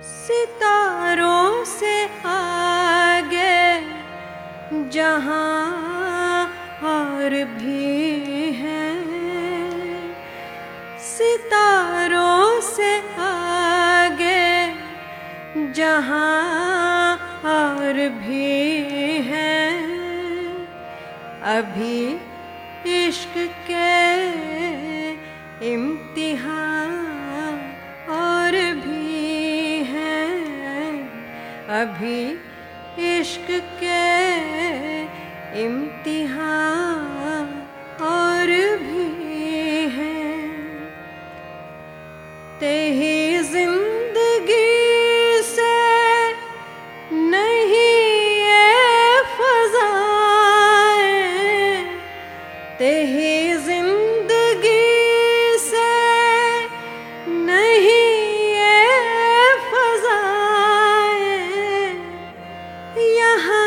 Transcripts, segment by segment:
सितारों से आगे जहां और भी है, सितारों से आगे जहां और भी है। अभी इश्क के इम्तिहान और भी हैं, अभी इश्क के इम्तिहान और भी हैं। तेरी जिंदगी से नहीं ये फज़ाएं, तेरी जिंदगी से नहीं ये फज़ाएं। यहाँ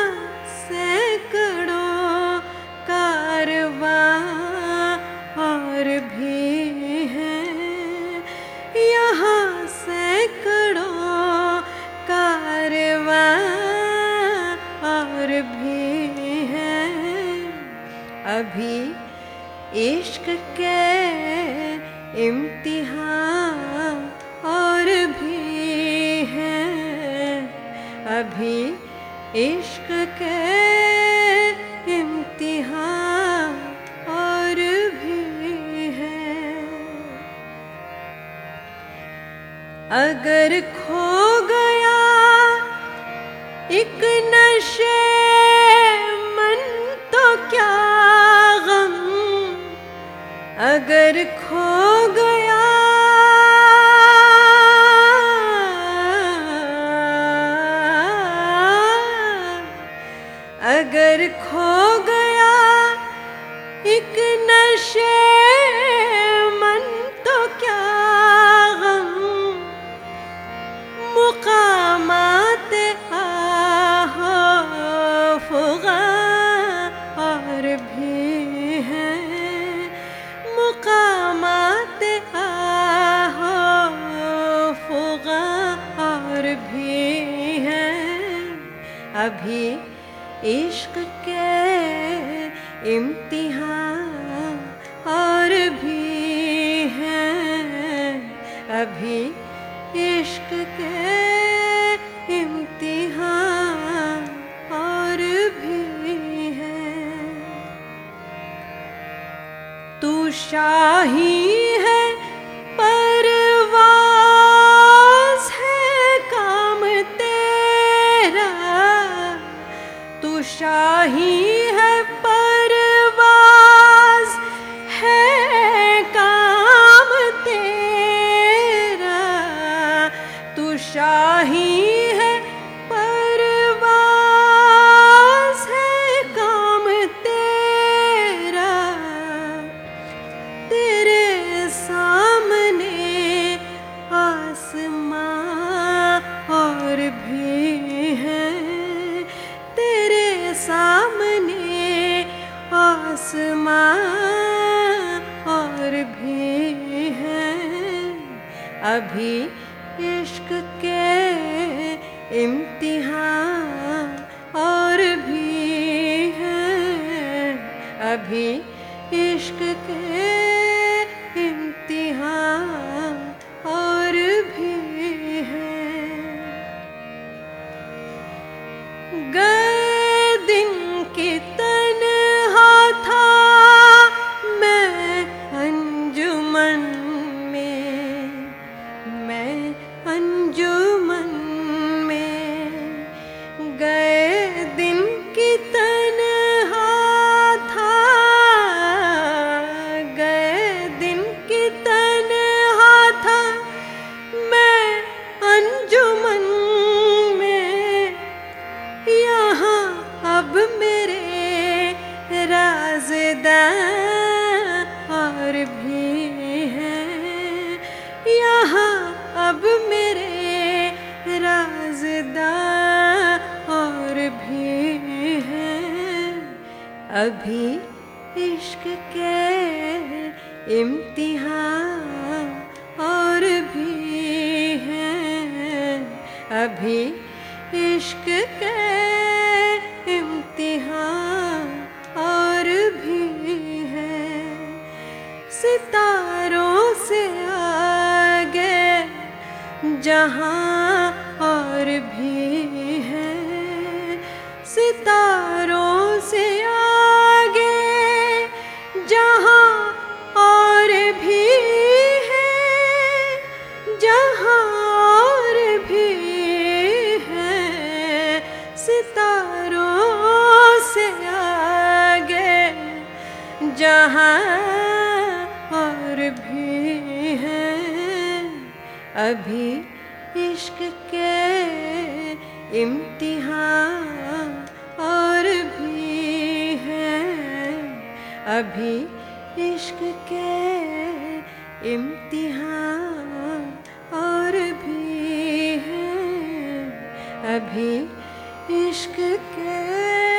सैकड़ों कारवां और भी हैं, यहाँ सैकड़ों कारवां और भी हैं। अभी इश्क के इम्तिहान और भी हैं, अभी इश्क के इम्तिहान और भी हैं। अगर खो गया एक नशे मन तो क्या गम, अगर खो गया अगर खो गया एक नशे मन तो क्या गम। मुकामात आहो फुगा और भी हैं, मुकामात आहो फुगा और भी हैं। अभी इश्क के इम्तिहान और भी हैं, अभी इश्क के इम्तिहान और भी हैं। तू शाही है परवाज़ है काम तेरा, तू शाही है परवाज़ है काम तेरा, तू शाही है परवाज़ है काम तेरा। तेरे सामने आसमां और भी हैं, तेरे सामने आसमां और भी हैं। अभी इश्क के इम्तिहान और भी हैं, अभी इश्क के इम्तिहान और भी हैं। गए दिन की तन्हा था मैं अंजुमन में, मैं अंजुमन में। गए दिन की तन्हा था, गए दिन की तन्हा था मैं अंजुमन में। यहाँ अब मेरे राज़दां और भी हैं, यहाँ अब मेरे राज़दां और भी हैं। अभी इश्क के इम्तिहान और भी हैं, अभी इश्क के इम्तिहान और भी है, सितारों से आगे जहां और भी है, सितारों से आगे जहां और भी है, जहां और भी है, सितारों से आगे जहां और भी है, अभी इश्क के इम्तिहान और भी है, अभी इश्क के इम्तिहान और भी है, अभी इश्क के